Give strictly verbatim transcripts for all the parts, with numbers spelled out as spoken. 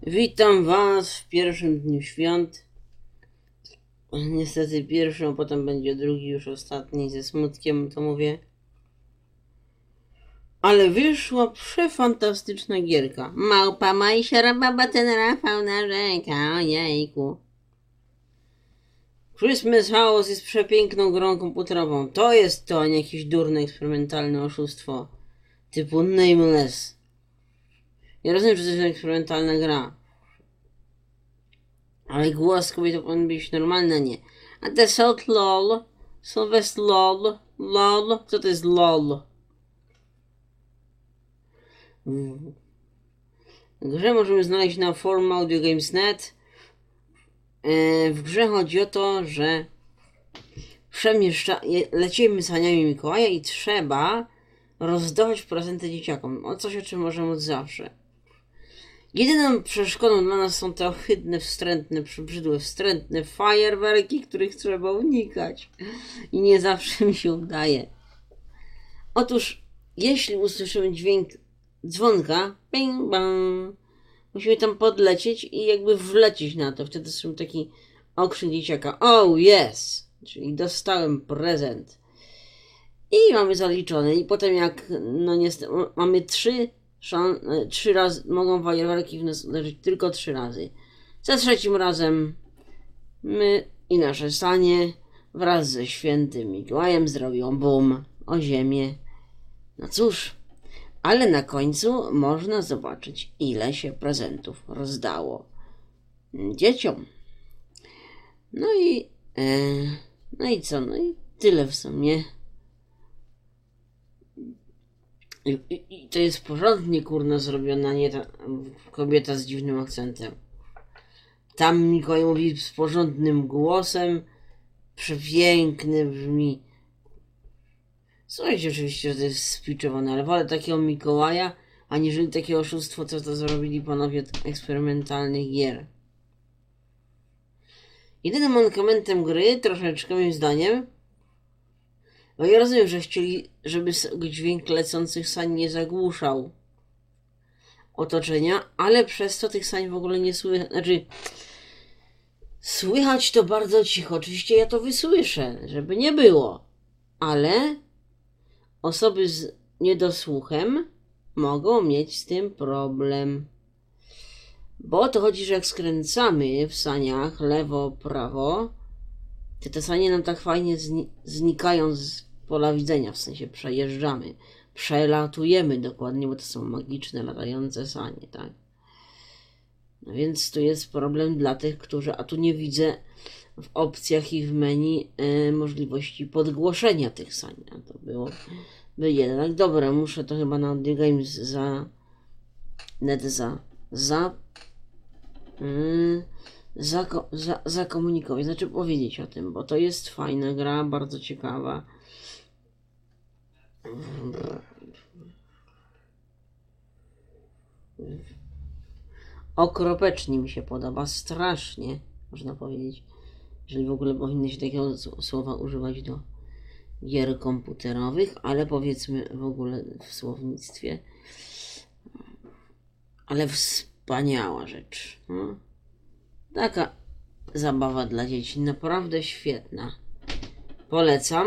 Witam Was w pierwszym dniu świąt. Niestety pierwszy, a potem będzie drugi, już ostatni, ze smutkiem to mówię. Ale wyszła przefantastyczna gierka. Małpa Majsiara, baba ten Rafał narzeka, ojejku. Christmas House jest przepiękną grą komputerową. To jest to, a nie jakieś durne, eksperymentalne oszustwo typu Nameless. Ja rozumiem, że to jest eksperymentalna gra. Ale głos kobiety powinien być normalny, a nie. A te Salt lol, Sylvester lol, lol, co to jest lol? W grze możemy znaleźć na forum Audio Games kropka net. W grze chodzi o to, że przemieszcza... lecimy saniami Mikołaja i trzeba rozdawać prezenty dzieciakom. O coś, o czym możemy od zawsze. Jedyną przeszkodą dla nas są te ohydne, wstrętne, przybrzydłe, wstrętne fajerwerki, których trzeba unikać. I nie zawsze mi się udaje. Otóż, jeśli usłyszymy dźwięk dzwonka, bing bang, musimy tam podlecieć i jakby wlecieć na to. Wtedy są taki okrzyk dzieciaka. Oh yes! Czyli dostałem prezent. I mamy zaliczone. I potem jak, no niestety, mamy trzy Szan, trzy razy mogą fajerwerki w nas uderzyć tylko trzy razy. Za trzecim razem my i nasze sanie wraz ze świętym Mikołajem zrobią bum o ziemię. No cóż, ale na końcu można zobaczyć, ile się prezentów rozdało dzieciom. No i e, no i co? No i tyle w sumie. I, i, I to jest porządnie, kurna, zrobiona, nie ta kobieta z dziwnym akcentem. Tam Mikołaj mówi z porządnym głosem, przepiękny brzmi. Słuchajcie, oczywiście, że to jest spiczowane, ale wolę takiego Mikołaja, aniżeli takie oszustwo, co to zrobili panowie od eksperymentalnych gier. Jedynym mankamentem gry, troszeczkę moim zdaniem, no ja rozumiem, że chcieli, żeby dźwięk lecących sań nie zagłuszał otoczenia, ale przez to tych sań w ogóle nie słychać. Znaczy, słychać to bardzo cicho. Oczywiście ja to wysłyszę, żeby nie było, ale osoby z niedosłuchem mogą mieć z tym problem. Bo o to chodzi, że jak skręcamy w saniach lewo, prawo, to te sanie nam tak fajnie zni- znikają z pola widzenia, w sensie przejeżdżamy, przelatujemy dokładnie, bo to są magiczne, latające sanie, tak? No więc tu jest problem dla tych, którzy, a tu nie widzę w opcjach i w menu e, możliwości podgłoszenia tych sani, a to byłoby jednak dobre. Muszę to chyba na Audio Games za net za za yy, Zako- za- zakomunikować, znaczy powiedzieć o tym, bo to jest fajna gra, bardzo ciekawa. Okropecznie mi się podoba, strasznie, można powiedzieć, jeżeli w ogóle powinny się takiego słowa używać do gier komputerowych, ale powiedzmy w ogóle w słownictwie. Ale wspaniała rzecz. No. Taka zabawa dla dzieci, naprawdę świetna. Polecam.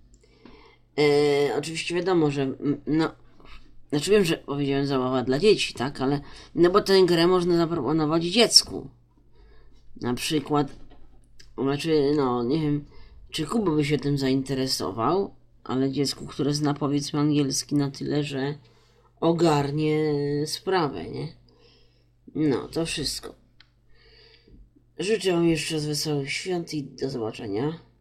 E, oczywiście wiadomo, że no, znaczy wiem, że powiedziałem zabawa dla dzieci, tak, ale no bo tę grę można zaproponować dziecku. Na przykład, znaczy, no nie wiem, czy Kuba by się tym zainteresował, ale dziecku, które zna powiedzmy angielski na tyle, że ogarnie sprawę, nie? No, to wszystko. Życzę wam jeszcze raz wesołych świąt i do zobaczenia.